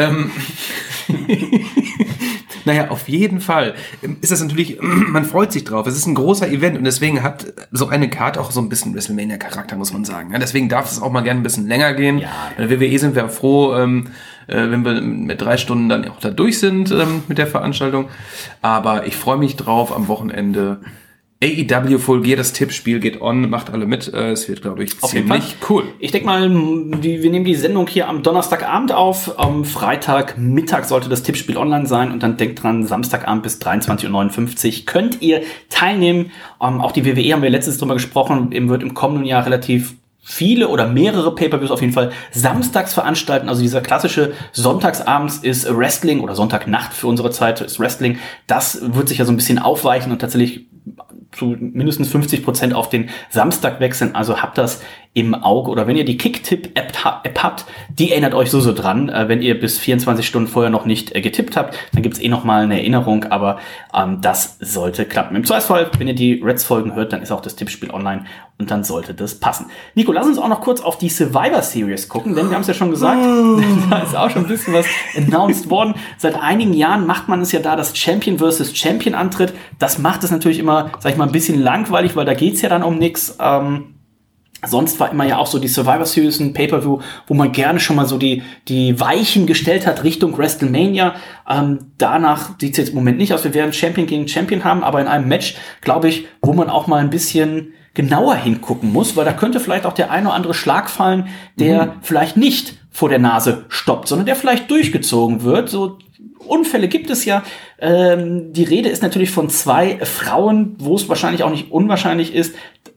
Naja, auf jeden Fall ist das natürlich, man freut sich drauf. Es ist ein großer Event und deswegen hat so eine Card auch so ein bisschen WrestleMania-Charakter, muss man sagen. Ja, deswegen darf es auch mal gerne ein bisschen länger gehen. Ja. Bei der WWE sind wir froh, wenn wir mit 3 Stunden dann auch da durch sind mit der Veranstaltung. Aber ich freue mich drauf am Wochenende. AEW Full Gear, das Tippspiel geht on, macht alle mit. Es wird, glaube ich, ziemlich cool. Ich denke mal, wir nehmen die Sendung hier am Donnerstagabend auf. Am Freitagmittag sollte das Tippspiel online sein. Und dann denkt dran, Samstagabend bis 23:59 Uhr könnt ihr teilnehmen. Auch die WWE haben wir letztens drüber gesprochen. Wird im kommenden Jahr relativ viele oder mehrere Pay-Per-Views auf jeden Fall samstags veranstalten. Also dieser klassische Sonntagsabends ist Wrestling oder Sonntagnacht für unsere Zeit ist Wrestling. Das wird sich ja so ein bisschen aufweichen und tatsächlich zu mindestens 50% auf den Samstag wechseln. Also habt das im Auge. Oder wenn ihr die Kick-Tipp-App habt, die erinnert euch so dran. Wenn ihr bis 24 Stunden vorher noch nicht getippt habt, dann gibt's noch mal eine Erinnerung. Aber das sollte klappen. Im Zweifelsfall, wenn ihr die Reds-Folgen hört, dann ist auch das Tippspiel online und dann sollte das passen. Nico, lass uns auch noch kurz auf die Survivor Series gucken, denn wir haben es ja schon gesagt, da ist auch schon ein bisschen was announced worden. Seit einigen Jahren macht man es ja da, dass Champion versus Champion antritt. Das macht es natürlich immer, sag ich mal, ein bisschen langweilig, weil da geht's ja dann um nichts. Sonst war immer ja auch so die Survivor Series ein Pay-Per-View, wo man gerne schon mal so die Weichen gestellt hat Richtung WrestleMania. Danach sieht es jetzt im Moment nicht aus. Wir werden Champion gegen Champion haben, aber in einem Match, glaube ich, wo man auch mal ein bisschen genauer hingucken muss, weil da könnte vielleicht auch der ein oder andere Schlag fallen, der vielleicht nicht vor der Nase stoppt, sondern der vielleicht durchgezogen wird. So Unfälle gibt es ja. Die Rede ist natürlich von 2 Frauen, wo es wahrscheinlich nicht unwahrscheinlich ist,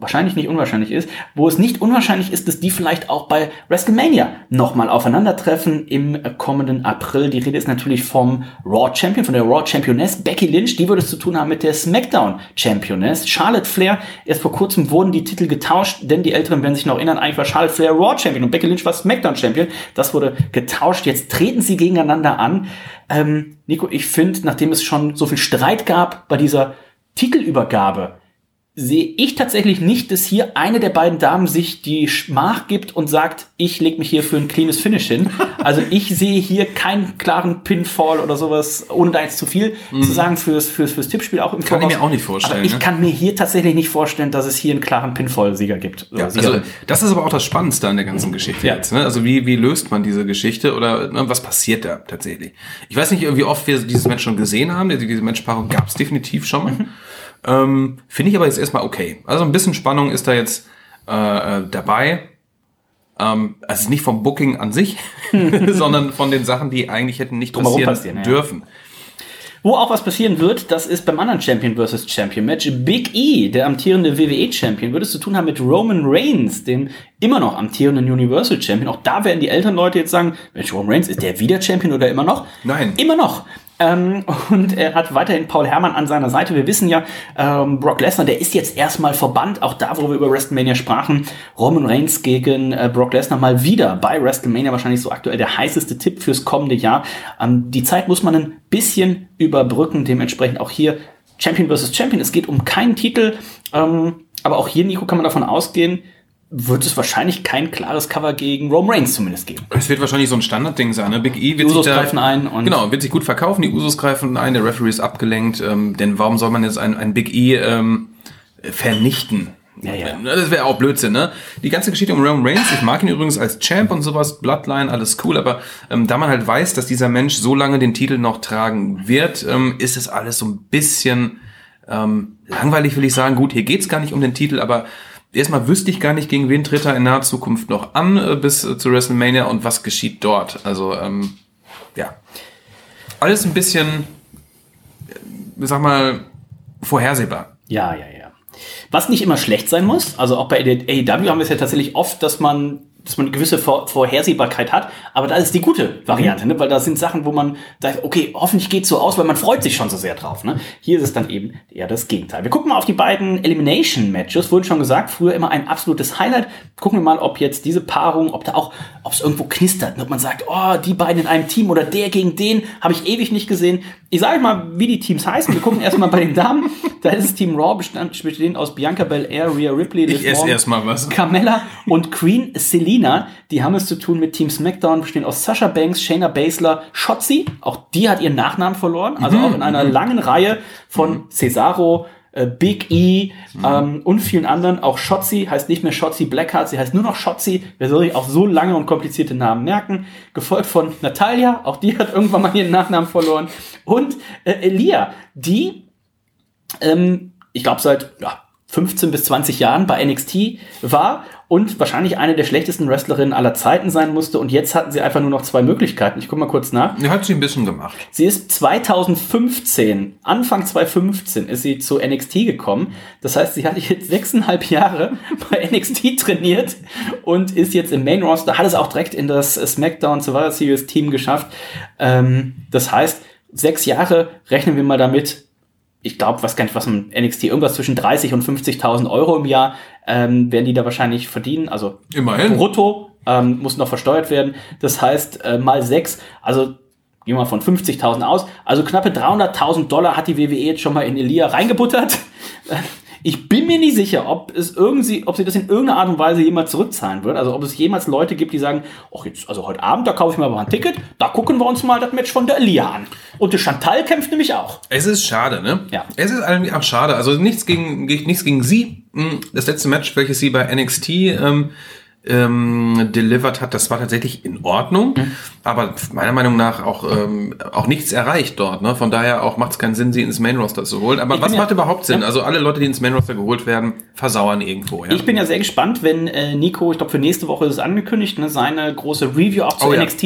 wo es nicht unwahrscheinlich ist, dass die vielleicht auch bei WrestleMania nochmal aufeinandertreffen im kommenden April. Die Rede ist natürlich vom Raw Champion, von der Raw Championess Becky Lynch. Die würde es zu tun haben mit der SmackDown Championess Charlotte Flair. Erst vor kurzem wurden die Titel getauscht, denn die Älteren werden sich noch erinnern, eigentlich war Charlotte Flair Raw Champion und Becky Lynch war SmackDown Champion. Das wurde getauscht. Jetzt treten sie gegeneinander an. Nico, ich finde, nachdem es schon so viel Streit gab bei dieser Titelübergabe, sehe ich tatsächlich nicht, dass hier eine der beiden Damen sich die Schmach gibt und sagt, ich leg mich hier für ein cleanes Finish hin. Also ich sehe hier keinen klaren Pinfall oder sowas, ohne da jetzt zu viel zu sagen fürs Tippspiel auch im Voraus. Kann ich mir auch nicht vorstellen. Aber ich kann mir hier tatsächlich nicht vorstellen, dass es hier einen klaren Pinfall-Sieger gibt. Ja, also das ist aber auch das Spannendste an der ganzen Geschichte jetzt. Ne? Also wie löst man diese Geschichte oder was passiert da tatsächlich? Ich weiß nicht, wie oft wir dieses Match schon gesehen haben. Diese Matchpaarung gab es definitiv schon mal. Finde ich aber jetzt erstmal okay. Also ein bisschen Spannung ist da jetzt dabei. Also nicht vom Booking an sich, sondern von den Sachen, die eigentlich hätten nicht passieren dürfen. Wo auch was passieren wird, das ist beim anderen Champion vs. Champion Match. Big E, der amtierende WWE-Champion, wird es zu tun haben mit Roman Reigns, dem immer noch amtierenden Universal Champion. Auch da werden die älteren Leute jetzt sagen, Mensch, Roman Reigns, ist der wieder Champion oder immer noch? Nein. Immer noch. Und er hat weiterhin Paul Herrmann an seiner Seite. Wir wissen ja, Brock Lesnar, der ist jetzt erstmal verbannt. Auch da, wo wir über WrestleMania sprachen, Roman Reigns gegen Brock Lesnar mal wieder bei WrestleMania. Wahrscheinlich so aktuell der heißeste Tipp fürs kommende Jahr. Die Zeit muss man ein bisschen überbrücken. Dementsprechend auch hier Champion vs. Champion. Es geht um keinen Titel. Aber auch hier, Nico, kann man davon ausgehen, wird es wahrscheinlich kein klares Cover gegen Roman Reigns zumindest geben. Es wird wahrscheinlich so ein Standardding sein. Ne? Big E wird Usos sich da, greifen ein. Und genau, wird sich gut verkaufen. Die Usos greifen ein, der Referee ist abgelenkt. Denn warum soll man jetzt ein Big E vernichten? Ja. Das wäre auch Blödsinn, ne? Die ganze Geschichte um Roman Reigns, ich mag ihn übrigens als Champ und sowas, Bloodline, alles cool, aber da man halt weiß, dass dieser Mensch so lange den Titel noch tragen wird, ist es alles so ein bisschen langweilig, will ich sagen. Gut, hier geht's gar nicht um den Titel, aber erstmal wüsste ich gar nicht, gegen wen tritt er in naher Zukunft noch an bis zu WrestleMania und was geschieht dort. Also, ja. Alles ein bisschen, sag mal, vorhersehbar. Ja. Was nicht immer schlecht sein muss, also auch bei AEW haben wir es ja tatsächlich oft, dass man eine gewisse Vorhersehbarkeit hat, aber da ist die gute Variante, ne? Weil da sind Sachen, wo man sagt, okay, hoffentlich geht's so aus, weil man freut sich schon so sehr drauf. Ne? Hier ist es dann eben eher das Gegenteil. Wir gucken mal auf die beiden Elimination-Matches, wurden schon gesagt, früher immer ein absolutes Highlight. Gucken wir mal, ob jetzt diese Paarung, ob es irgendwo knistert, ne? Ob man sagt, oh, die beiden in einem Team oder der gegen den, habe ich ewig nicht gesehen. Ich sage mal, wie die Teams heißen. Wir gucken erstmal bei den Damen. Da ist das Team Raw bestehend aus Bianca Belair, Rhea Ripley, Ich esse erstmal was. Carmella und Queen Selina. Die haben es zu tun mit Team SmackDown, bestehen aus Sasha Banks, Shayna Baszler, Shotzi. Auch die hat ihren Nachnamen verloren. Also auch in einer langen Reihe von Cesaro, Big E und vielen anderen. Auch Shotzi heißt nicht mehr Shotzi Blackheart, sie heißt nur noch Shotzi. Wer soll sich auch so lange und komplizierte Namen merken? Gefolgt von Natalia, auch die hat irgendwann mal ihren Nachnamen verloren. Und Elia, die, ich glaube seit 15 bis 20 Jahren bei NXT war und wahrscheinlich eine der schlechtesten Wrestlerinnen aller Zeiten sein musste. Und jetzt hatten sie einfach nur noch 2 Möglichkeiten. Ich gucke mal kurz nach. Die hat sie ein bisschen gemacht. Sie ist 2015, Anfang 2015 ist sie zu NXT gekommen. Das heißt, sie hat jetzt 6,5 Jahre bei NXT trainiert und ist jetzt im Main Roster, hat es auch direkt in das SmackDown Survivor Series Team geschafft. Das heißt, 6 Jahre, rechnen wir mal damit. Ich glaube, was im NXT, irgendwas zwischen 30 und 50.000 Euro im Jahr werden die da wahrscheinlich verdienen. Also immerhin. Brutto muss noch versteuert werden. Das heißt, mal 6, also gehen wir mal von 50.000 aus. Also knappe $300.000 hat die WWE jetzt schon mal in Elia reingebuttert. Ich bin mir nicht sicher, ob sie das in irgendeiner Art und Weise jemals zurückzahlen wird. Also ob es jemals Leute gibt, die sagen, also heute Abend, da kaufe ich mir aber ein Ticket, da gucken wir uns mal das Match von der Elia an. Und der Chantal kämpft nämlich auch. Es ist schade, ne? Ja. Es ist eigentlich auch schade. Also nichts gegen sie. das letzte Match, welches sie bei NXT delivered hat, das war tatsächlich in Ordnung, aber meiner Meinung nach auch nichts erreicht dort. Ne? Von daher auch macht es keinen Sinn, sie ins Main Roster zu holen. Aber was macht überhaupt Sinn? Ja. Also alle Leute, die ins Main Roster geholt werden, versauern irgendwo. Ja? Ich bin ja sehr gespannt, wenn Nico, ich glaube für nächste Woche ist es angekündigt, ne, seine große Review auch zu NXT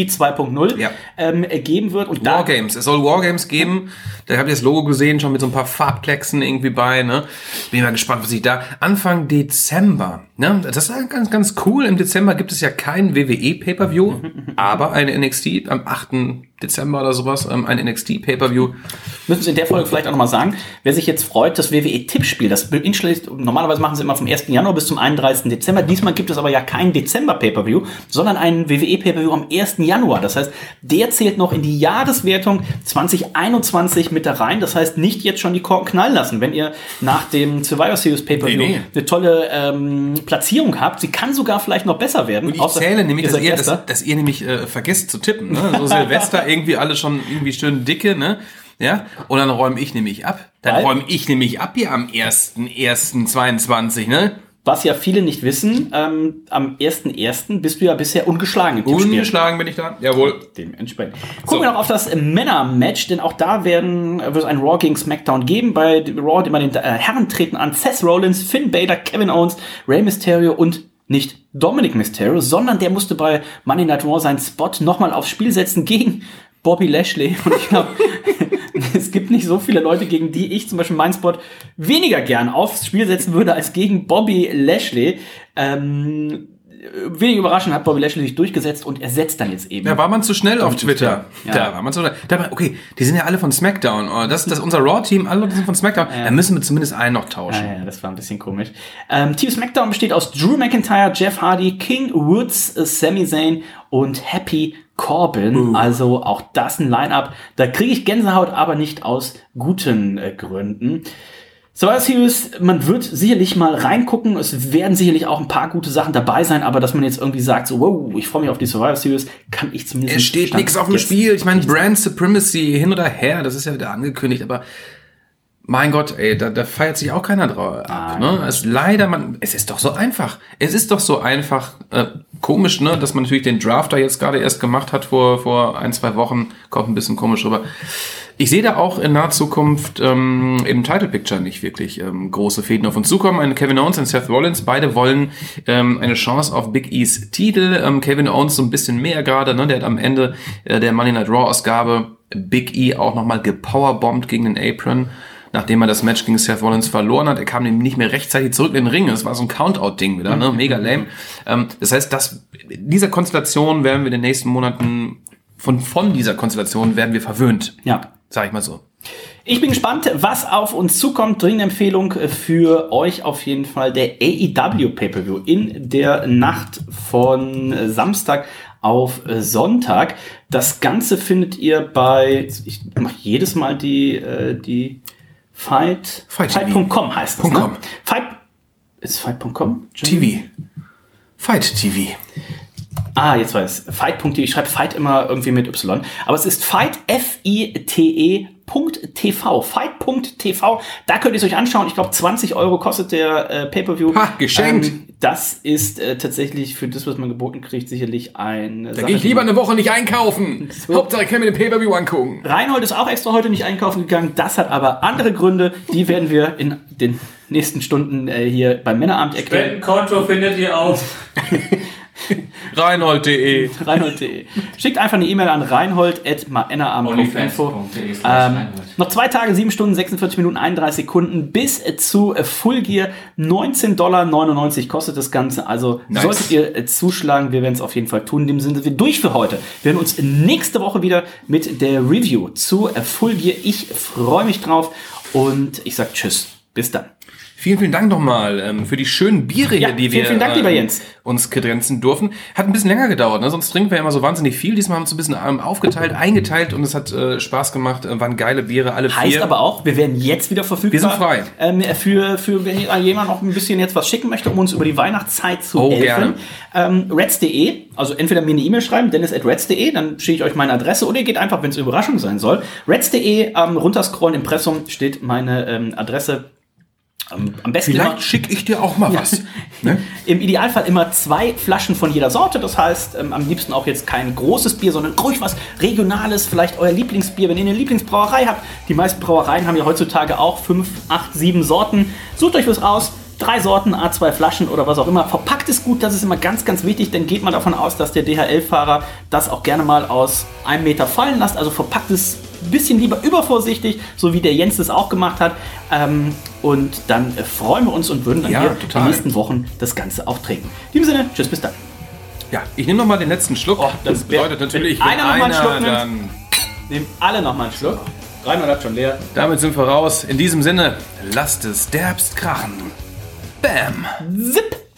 2.0 geben wird. Und Wargames, es soll Wargames geben. Da habt ihr das Logo gesehen, schon mit so ein paar Farbklecksen irgendwie bei. Ne? Bin mal gespannt, was ich da Anfang Dezember. Ne? Das ist ganz, ganz cool. Im Dezember gibt es ja kein WWE Pay-Per-View, aber eine NXT am 8. Dezember oder sowas, ein NXT Pay-Per-View. Müssen Sie in der Folge vielleicht auch nochmal sagen, wer sich jetzt freut, das WWE-Tippspiel, das normalerweise machen sie immer vom 1. Januar bis zum 31. Dezember. Diesmal gibt es aber ja kein Dezember-Pay-Per-View, sondern einen WWE-Pay-Per-View am 1. Januar. Das heißt, der zählt noch in die Jahreswertung 2021 mit da rein. Das heißt, nicht jetzt schon die Korken knallen lassen, wenn ihr nach dem Survivor Series Pay-Per-View eine tolle Platzierung habt. Sie kann sogar vielleicht noch besser werden. Und ich zähle nämlich, dass ihr nämlich vergesst zu tippen. Ne? So Silvester irgendwie alle schon irgendwie schön dicke, ne? Ja? Und dann räume ich nämlich ab. Dann räume ich nämlich ab hier am 1.1.22, ne? Was ja viele nicht wissen, am 1.1. bist du ja bisher ungeschlagen im Tippspiel. Ungeschlagen bin ich da, jawohl. Dementsprechend. Gucken wir noch auf das Männer-Match, denn auch da wird es ein Raw gegen SmackDown geben. Bei Raw immer den Herren treten an Seth Rollins, Finn Balor, Kevin Owens, Rey Mysterio und nicht Dominic Mysterio, sondern der musste bei Monday Night Raw seinen Spot nochmal aufs Spiel setzen gegen Bobby Lashley. Und ich glaube, es gibt nicht so viele Leute, gegen die ich zum Beispiel meinen Spot weniger gern aufs Spiel setzen würde, als gegen Bobby Lashley. Wenig überraschend hat Bobby Lashley sich durchgesetzt und er setzt dann jetzt eben. Da war man zu schnell auf Twitter. Ja. Da war man zu schnell. Okay, die sind ja alle von SmackDown. Oh, das ist unser Raw-Team, alle Leute sind von SmackDown. Da müssen wir zumindest einen noch tauschen. Ja, das war ein bisschen komisch. Team SmackDown besteht aus Drew McIntyre, Jeff Hardy, King Woods, Sami Zayn und Happy Corbin. Also auch das ein Line-Up. Da kriege ich Gänsehaut, aber nicht aus guten Gründen. Survivor Series, man wird sicherlich mal reingucken, es werden sicherlich auch ein paar gute Sachen dabei sein, aber dass man jetzt irgendwie sagt, so, wow, ich freue mich auf die Survivor Series, kann ich zumindest nicht. Es steht nichts auf dem Spiel, ich meine, Brand Supremacy hin oder her, das ist ja wieder angekündigt, aber mein Gott, ey, da feiert sich auch keiner drauf ab, ne? Es ist doch so einfach. Es ist doch so einfach, komisch, ne, dass man natürlich den Draft da jetzt gerade erst gemacht hat vor 1-2 Wochen, kommt ein bisschen komisch rüber. Ich sehe da auch in naher Zukunft im Title Picture nicht wirklich große Fäden auf uns zukommen. Eine Kevin Owens und Seth Rollins, beide wollen eine Chance auf Big E's Titel. Kevin Owens so ein bisschen mehr gerade, ne? Der hat am Ende der Monday Night Raw Ausgabe Big E auch nochmal gepowerbombt gegen den Apron, nachdem er das Match gegen Seth Rollins verloren hat. Er kam nämlich nicht mehr rechtzeitig zurück in den Ring. Es war so ein Countout-Ding wieder, ne? Mega lame. Das heißt, dieser Konstellation werden wir in den nächsten Monaten von dieser Konstellation werden wir verwöhnt. Ja. Sag ich mal so. Ich bin gespannt, was auf uns zukommt. Dringende Empfehlung für euch auf jeden Fall der AEW Pay-Per-View in der Nacht von Samstag auf Sonntag. Das Ganze findet ihr bei, ich mache jedes Mal die Fight.com heißt das, ne? Ist Fight.com? TV. Fight TV. Jetzt weiß ich. Fight.de. Ich schreibe Fight immer irgendwie mit Y. Aber es ist Fight, FITE.tv. Fight.tv. Da könnt ihr es euch anschauen. Ich glaube, 20 € kostet der Pay-Per-View. Geschenkt. Das ist tatsächlich für das, was man geboten kriegt, sicherlich ein Da gehe ich lieber eine Woche nicht einkaufen. So. Hauptsache, ich kann mir den Pay-Per-View angucken. Reinhold ist auch extra heute nicht einkaufen gegangen. Das hat aber andere Gründe. Die werden wir in den nächsten Stunden hier beim Männerabend erklären. Spendenkonto findet ihr auf Reinhold.de. Schickt einfach eine E-Mail an reinhold@männerabend.info. Noch 2 Tage, 7 Stunden, 46 Minuten, 31 Sekunden bis zu Full Gear. $19,99 kostet das Ganze. Also solltet ihr zuschlagen, wir werden es auf jeden Fall tun. In dem Sinne sind wir durch für heute. Wir werden uns nächste Woche wieder mit der Review zu Full Gear. Ich freue mich drauf und ich sage Tschüss. Bis dann. Vielen, vielen Dank nochmal für die schönen Biere hier, die wir vielen Dank, lieber Jens. Uns kredenzen durften. Hat ein bisschen länger gedauert, ne? Sonst trinken wir ja immer so wahnsinnig viel. Diesmal haben wir uns ein bisschen aufgeteilt, eingeteilt und es hat Spaß gemacht. Waren geile Biere, alle 4. Heißt aber auch, wir werden jetzt wieder verfügbar. Wir sind frei. Für wenn jemand noch ein bisschen jetzt was schicken möchte, um uns über die Weihnachtszeit zu helfen. Reds.de, also entweder mir eine E-Mail schreiben, dennis@reds.de, dann schicke ich euch meine Adresse, oder ihr geht einfach, wenn es Überraschung sein soll. Reds.de, runterscrollen, Impressum steht meine Adresse. Am besten Vielleicht schicke ich dir auch mal was. Ne? Im Idealfall immer 2 Flaschen von jeder Sorte. Das heißt, am liebsten auch jetzt kein großes Bier, sondern ruhig was Regionales. Vielleicht euer Lieblingsbier, wenn ihr eine Lieblingsbrauerei habt. Die meisten Brauereien haben ja heutzutage auch 5, 8, 7 Sorten. Sucht euch was raus. 3 Sorten, A2 Flaschen oder was auch immer. Verpackt es gut, das ist immer ganz, ganz wichtig. Dann geht man davon aus, dass der DHL-Fahrer das auch gerne mal aus 1 Meter fallen lässt. Also verpackt es ein bisschen lieber übervorsichtig, so wie der Jens das auch gemacht hat. Und dann freuen wir uns und würden dann hier in den nächsten Wochen das Ganze auch trinken. In diesem Sinne, tschüss, bis dann. Ja, ich nehme nochmal den letzten Schluck. Das bedeutet natürlich, wenn einer nochmal einen Schluck nimmt, dann nehmen alle nochmal einen Schluck. Reinhold hat schon leer. Damit sind wir raus. In diesem Sinne, lasst es derbst krachen. Bam! Zip!